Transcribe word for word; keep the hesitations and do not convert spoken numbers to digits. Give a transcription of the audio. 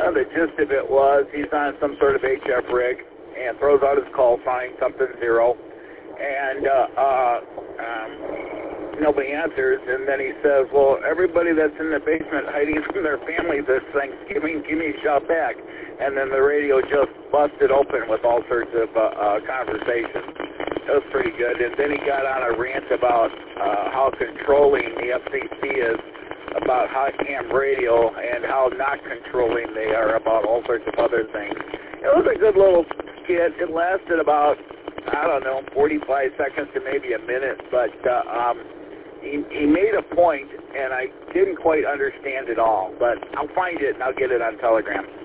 Uh, the gist of it was he's on some sort of H F rig and throws out his call sign, something zero, and uh, uh, um, nobody answers. And then he says, well, everybody that's in the basement hiding from their family this Thanksgiving, give me a shout back. And then the radio just busted open with all sorts of uh, uh, conversations. It was pretty good. And then he got on a rant about uh, how controlling the F C C is about hot ham radio and how not controlling they are about all sorts of other things. It was a good little skit. It lasted about, I don't know, forty-five seconds to maybe a minute, but uh, um, he, he made a point, and I didn't quite understand it all, but I'll find it and I'll get it on Telegram.